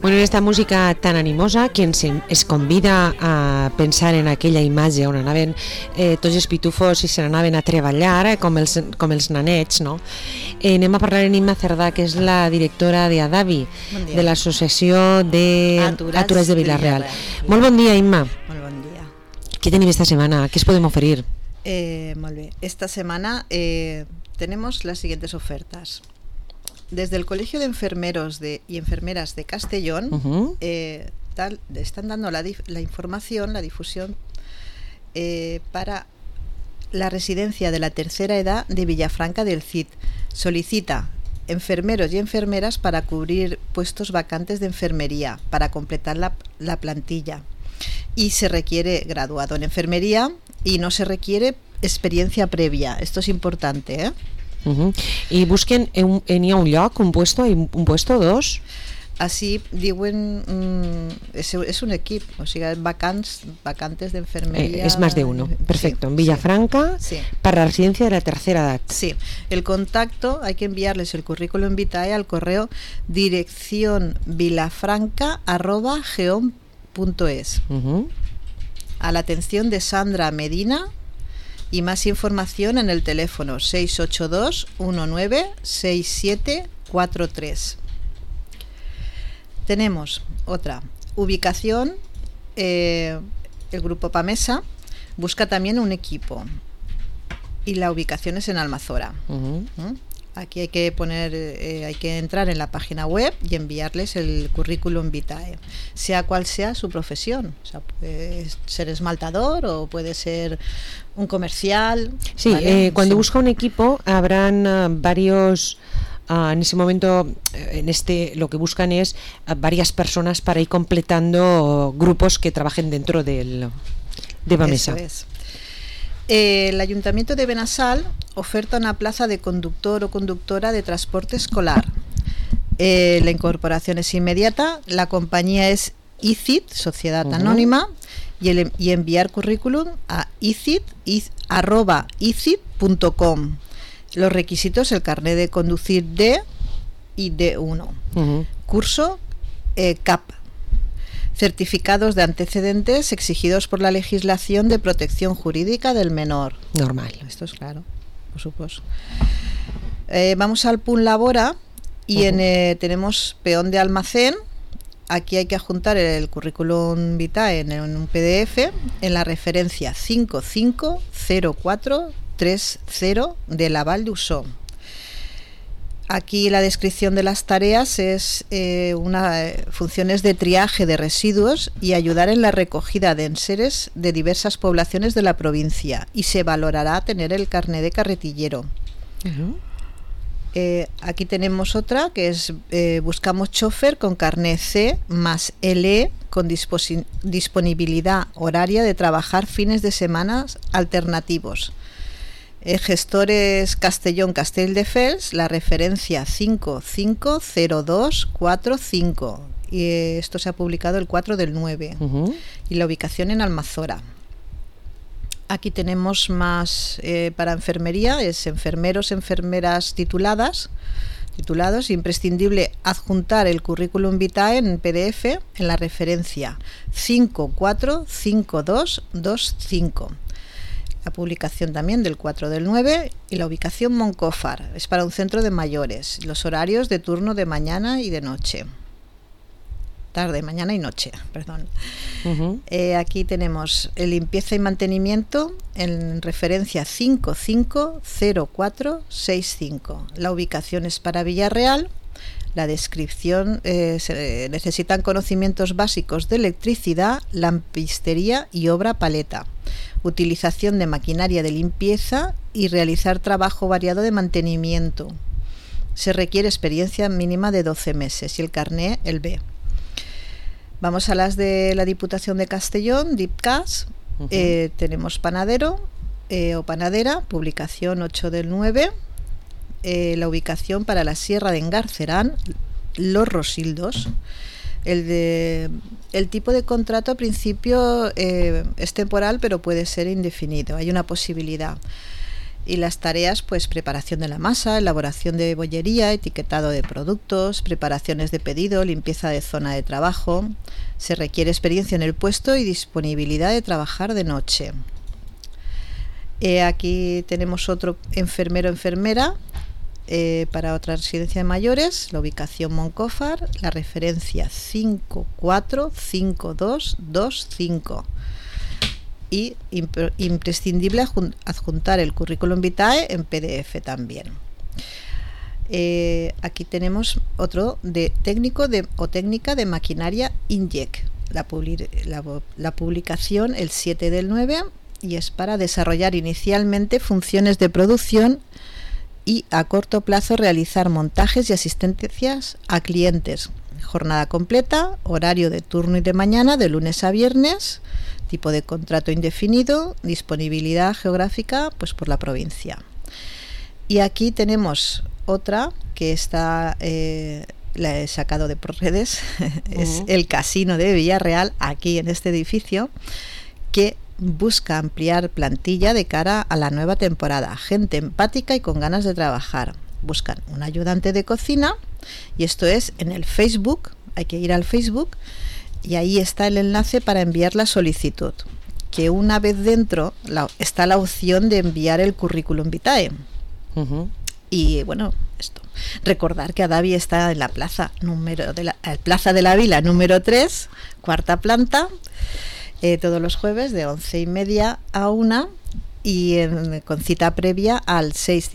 Bueno, esta música tan animosa que es convida a pensar en aquella imatge on anaven tots els pitufos i se n'anaven a treballar com els nanets, no? Anem a parlar amb Imma Cerdà, que és la directora d'Adavi, de l'Associació d'Aturats de Vila-real. Molt bon dia, Imma. Molt bon dia. Què tenim esta semana? ¿Qué os podemos oferir? Muy bien. Esta semana tenemos las siguientes ofertas. Desde el Colegio de Enfermeros y Enfermeras de Castellón están dando la información, la difusión para la residencia de la tercera edad de Villafranca del Cid. Solicita enfermeros y enfermeras para cubrir puestos vacantes de enfermería, para completar la plantilla. Y se requiere graduado en enfermería y no se requiere experiencia previa. Esto es importante, ¿eh? I busquen n'hi ha un lloc, un puesto, dos? Así diuen, es un equipo, o sea, vacantes de enfermería. Es más de uno, perfecto. Sí, en Villafranca, sí. Para la residencia de la tercera edad. Sí, el contacto, hay que enviarles el currículum vitae al correo direccionvilafranca@geom.es a la atención de Sandra Medina. Y más información en el teléfono 682-196743. Tenemos otra ubicación, el grupo Pamesa busca también un equipo y la ubicación es en Almazora. Aquí hay que hay que entrar en la página web y enviarles el currículum vitae, sea cual sea su profesión. O sea, puede ser esmaltador o puede ser un comercial. Sí, ¿vale? Cuando busca un equipo habrán varios. En ese momento, lo que buscan es varias personas para ir completando grupos que trabajen dentro de Pamesa. Eso es. El Ayuntamiento de Benassal oferta una plaza de conductor o conductora de transporte escolar. La incorporación es inmediata, la compañía es ICID, Sociedad Anónima, y enviar currículum a icid@icid.com. Los requisitos: el carnet de conducir D y D1. Curso CAP. Certificados de antecedentes exigidos por la legislación de protección jurídica del menor. Normal. Esto es claro, por supuesto. Vamos al PUN Labora y tenemos peón de almacén. Aquí hay que adjuntar el currículum vitae en un PDF en la referencia 550430 de Laval d'Ussó. Aquí la descripción de las tareas es funciones de triaje de residuos y ayudar en la recogida de enseres de diversas poblaciones de la provincia, y se valorará tener el carné de carretillero. Aquí tenemos otra que es buscamos chofer con carné C más LE con disponibilidad horaria de trabajar fines de semana alternativos. Gestores Castellón Castelldefels, la referencia 550245, y esto se ha publicado el 4/9 y la ubicación en Almazora. Aquí tenemos más para enfermería, es enfermeros, enfermeras titulados, imprescindible adjuntar el currículum vitae en PDF en la referencia 545225. La publicación también del 4/9 y la ubicación Moncófar, es para un centro de mayores. Los horarios de turno de mañana y de noche. Mañana y noche, perdón. Aquí tenemos limpieza y mantenimiento en referencia 550465. La ubicación es para Villarreal. La descripción, se necesitan conocimientos básicos de electricidad, lampistería y obra paleta. Utilización de maquinaria de limpieza y realizar trabajo variado de mantenimiento. Se requiere experiencia mínima de 12 meses y el carné, el B. Vamos a las de la Diputación de Castellón, DIPCAS. Tenemos panadero o panadera, publicación 8/9. La ubicación para la Sierra de Engarcerán, Los Rosildos. El tipo de contrato, a principio, es temporal, pero puede ser indefinido. Hay una posibilidad. Y las tareas, pues preparación de la masa, elaboración de bollería, etiquetado de productos, preparaciones de pedido, limpieza de zona de trabajo. Se requiere experiencia en el puesto y disponibilidad de trabajar de noche. Aquí tenemos otro enfermero-enfermera para otra residencia de mayores, la ubicación Moncófar, la referencia 545225. Y imprescindible adjuntar el currículum vitae en PDF también. Aquí tenemos otro de técnico o técnica de maquinaria INJEC, la publicación el 7/9, y es para desarrollar inicialmente funciones de producción y a corto plazo realizar montajes y asistencias a clientes. Jornada completa, horario de turno y de mañana, de lunes a viernes, tipo de contrato indefinido, disponibilidad geográfica pues por la provincia. Y aquí tenemos otra que está, la he sacado de por redes, es el Casino de Villarreal, aquí en este edificio, que busca ampliar plantilla de cara a la nueva temporada. Gente empática y con ganas de trabajar. Buscan un ayudante de cocina, y esto es en el Facebook. Hay que ir al Facebook y ahí está el enlace para enviar la solicitud, que una vez dentro está la opción de enviar el currículum vitae. Y bueno, esto, recordar que Adavi está en la plaza Plaza de la Vila número 3, cuarta planta, todos los jueves de 11:30 a 1, y con cita previa al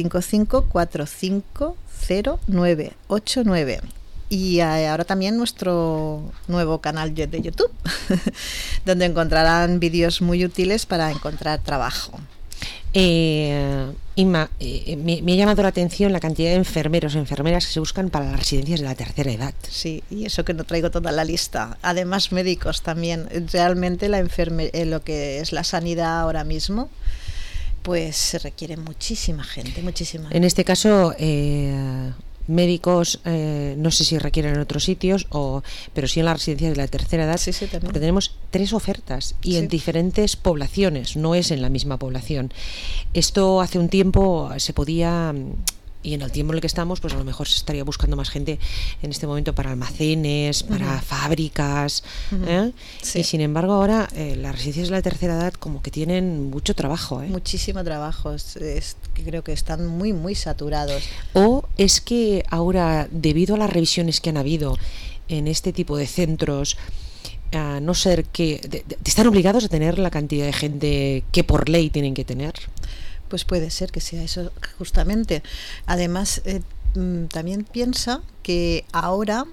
655-450989. Y ahora también nuestro nuevo canal de YouTube, donde encontrarán vídeos muy útiles para encontrar trabajo. Inma, me ha llamado la atención la cantidad de enfermeros e enfermeras que se buscan para las residencias de la tercera edad. Sí, y eso que no traigo toda la lista. Además, médicos también. Realmente lo que es la sanidad ahora mismo, pues se requiere muchísima gente, muchísima. En este caso, médicos, no sé si requieren en otros sitios, pero sí en las residencias de la tercera edad, sí, porque tenemos 3 ofertas y en diferentes poblaciones, no es en la misma población. Esto hace un tiempo se podía, y en el tiempo en el que estamos, pues a lo mejor se estaría buscando más gente en este momento para almacenes, para fábricas, sí. Y sin embargo ahora las residencias de la tercera edad como que tienen mucho trabajo. Muchísimo trabajo, que creo que están muy, muy saturados. O es que ahora, debido a las revisiones que han habido en este tipo de centros, a no ser que están obligados a tener la cantidad de gente que por ley tienen que tener. Pues puede ser que sea eso justamente. Además, también piensa que ahora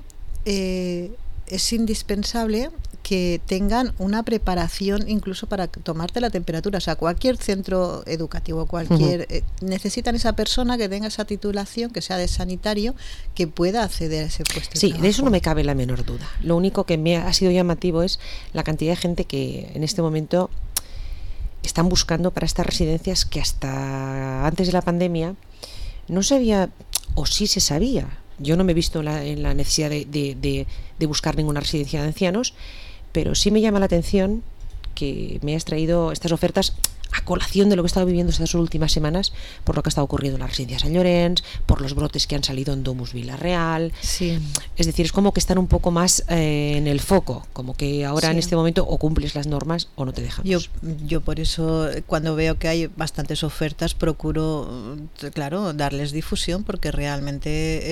es indispensable que tengan una preparación incluso para tomarte la temperatura. O sea, cualquier centro educativo, necesitan esa persona que tenga esa titulación, que sea de sanitario, que pueda acceder a ese puesto de trabajo. De eso no me cabe la menor duda. Lo único que me ha sido llamativo es la cantidad de gente que en este momento están buscando para estas residencias, que hasta antes de la pandemia no sabía, o sí se sabía. Yo no me he visto en la necesidad de buscar ninguna residencia de ancianos, pero sí me llama la atención que me hayas traído estas ofertas a colación de lo que he estado viviendo estas últimas semanas, por lo que ha estado ocurriendo en la residencia Sant Llorenç, por los brotes que han salido en Domus Villarreal. Sí. Es decir, es como que están un poco más en el foco, como que ahora en este momento o cumples las normas o no te dejamos. Yo por eso, cuando veo que hay bastantes ofertas, procuro, claro, darles difusión, porque realmente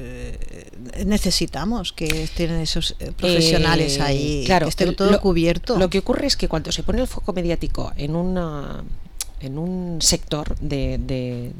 necesitamos que estén esos profesionales ahí, claro, que esté todo cubierto. Lo que ocurre es que cuando se pone el foco mediático en un sector de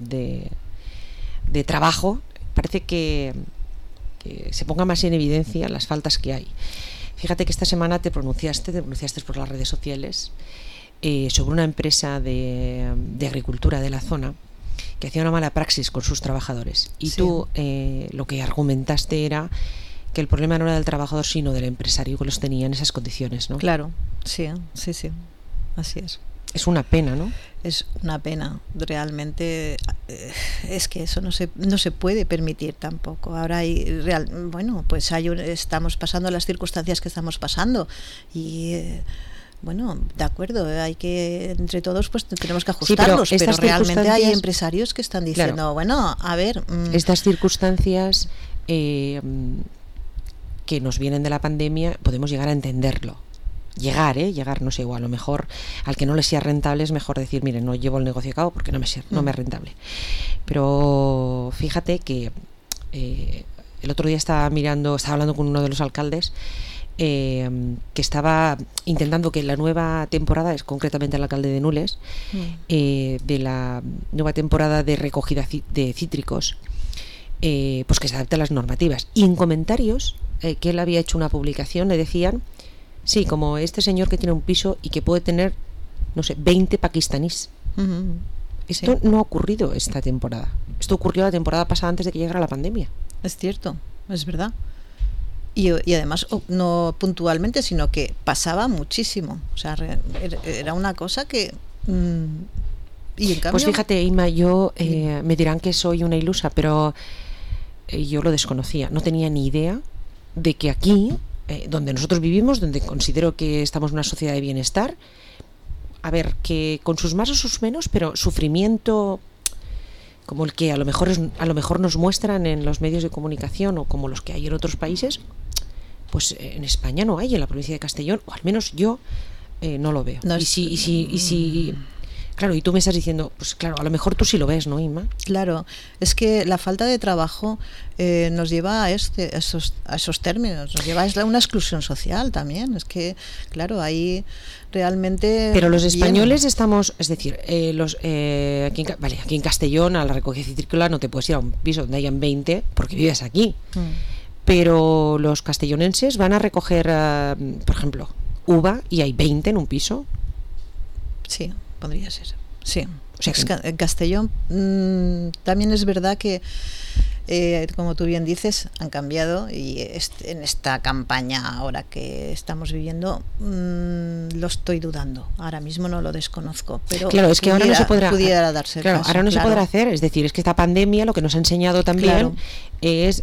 trabajo, parece que se ponga más en evidencia las faltas que hay. Fíjate que esta semana te pronunciaste por las redes sociales sobre una empresa de agricultura de la zona que hacía una mala praxis con sus trabajadores, y tú lo que argumentaste era que el problema no era del trabajador sino del empresario que los tenía en esas condiciones, ¿no? Claro, sí, así es. Es una pena, ¿no? Es una pena, realmente. Es que eso no se puede permitir tampoco. Ahora estamos pasando las circunstancias que estamos pasando, y Bueno, de acuerdo, hay que, entre todos, pues tenemos que Sí, pero ajustarlos, pero estas realmente hay circunstancias- empresarios que están diciendo, Claro. bueno, a ver, Estas circunstancias que nos vienen de la pandemia podemos llegar a entenderlo. Llegar, no sé, igual, a lo mejor al que no le sea rentable es mejor decir, mire, no llevo el negocio a cabo porque no me es rentable. Pero fíjate que el otro día estaba hablando con uno de los alcaldes que estaba intentando que la nueva temporada, es concretamente el alcalde de Nules, de la nueva temporada de recogida de cítricos, pues que se adapte a las normativas. Y en comentarios que él había hecho una publicación le decían, sí, como este señor que tiene un piso y que puede tener, no sé, 20 pakistaníes. Esto no ha ocurrido esta temporada. Esto ocurrió la temporada pasada antes de que llegara la pandemia. es cierto, es verdad. Y además no puntualmente, sino que pasaba muchísimo. O sea, era una cosa que... y en cambio, pues fíjate, Inma, yo me dirán que soy una ilusa, pero yo lo desconocía. No tenía ni idea de que aquí, donde nosotros vivimos, donde considero que estamos en una sociedad de bienestar, a ver, que con sus más o sus menos, pero sufrimiento como el que a lo mejor nos muestran en los medios de comunicación o como los que hay en otros países, pues en España no hay, en la provincia de Castellón, o al menos yo no lo veo. No y es- si claro, y tú me estás diciendo, pues claro, a lo mejor tú sí lo ves, ¿no, Inma? claro, es que la falta de trabajo nos lleva a esos términos, nos lleva a una exclusión social también. Es que, claro, ahí realmente... Pero los bien. españoles estamos, es decir, aquí en Castellón, a la recogida citrícola no te puedes ir a un piso donde hayan 20 porque vives aquí. Pero los castellonenses van a recoger, por ejemplo, uva y hay 20 en un piso. Sí, podría ser. Sí. O sea que- En Castellón también es verdad que, como tú bien dices, han cambiado y en esta campaña ahora que estamos viviendo lo estoy dudando. Ahora mismo no lo desconozco, pero Claro, es que ahora no se podrá. pudiera darse el Claro, caso, ahora no se claro. podrá hacer. Es decir, es que esta pandemia lo que nos ha enseñado también Claro. es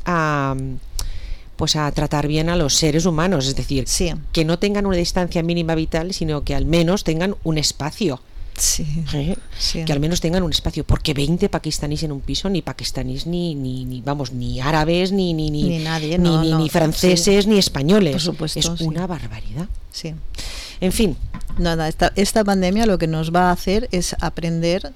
pues a tratar bien a los seres humanos. Es decir, Sí. que no tengan una distancia mínima vital, sino que al menos tengan un espacio. Sí. Sí. Que al menos tengan un espacio, porque 20 pakistaníes en un piso, ni pakistaníes ni vamos, ni árabes, ni nadie, ni franceses, ni españoles. Por supuesto, es sí. una barbaridad. Sí. En fin, Nada, esta pandemia lo que nos va a hacer es aprender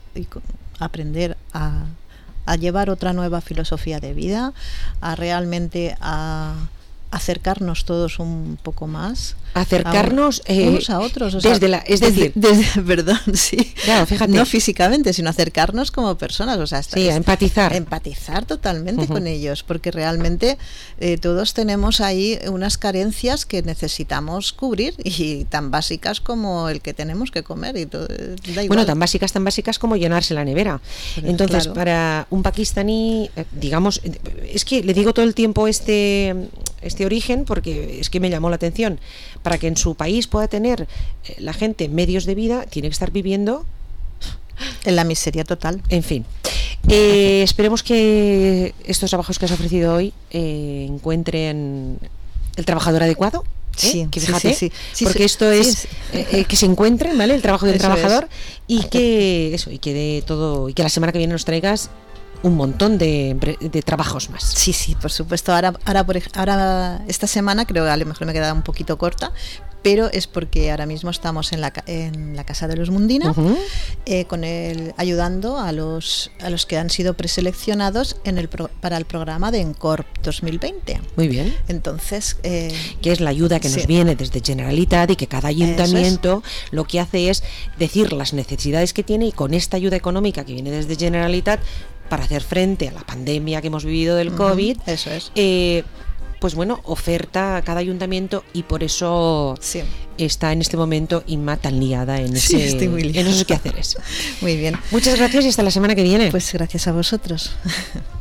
a llevar otra nueva filosofía de vida, a realmente a acercarnos todos un poco más, acercarnos unos a otros, o sea, perdón, sí, claro, fíjate, no físicamente, sino acercarnos como personas, o sea, sí, a empatizar totalmente con ellos, porque realmente todos tenemos ahí unas carencias que necesitamos cubrir y tan básicas como el que tenemos que comer y todo, da igual. Bueno, tan básicas como llenarse la nevera. Pero, entonces, claro, para un pakistaní, digamos, es que le digo todo el tiempo este origen porque es que me llamó la atención. Para que en su país pueda tener la gente medios de vida, tiene que estar viviendo en la miseria total. En fin, esperemos que estos trabajos que has ofrecido hoy encuentren el trabajador adecuado. Sí, que fíjate, sí, porque esto es que se encuentren, ¿vale? El trabajo del trabajador y que de todo, y que la semana que viene nos traigas un montón de trabajos más. Sí, por supuesto. Ahora esta semana creo que a lo mejor me queda un poquito corta, pero es porque ahora mismo estamos en la Casa de los Mundina, ayudando a los que han sido preseleccionados para el programa de ENCORP 2020. Muy bien. Entonces, que es la ayuda que nos viene desde Generalitat y que cada ayuntamiento lo que hace es decir las necesidades que tiene, y con esta ayuda económica que viene desde Generalitat para hacer frente a la pandemia que hemos vivido del COVID, eso es. Pues bueno, oferta a cada ayuntamiento, y por eso está en este momento Inma tan liada en esos quehaceres. Muy bien. Muchas gracias y hasta la semana que viene. Pues gracias a vosotros.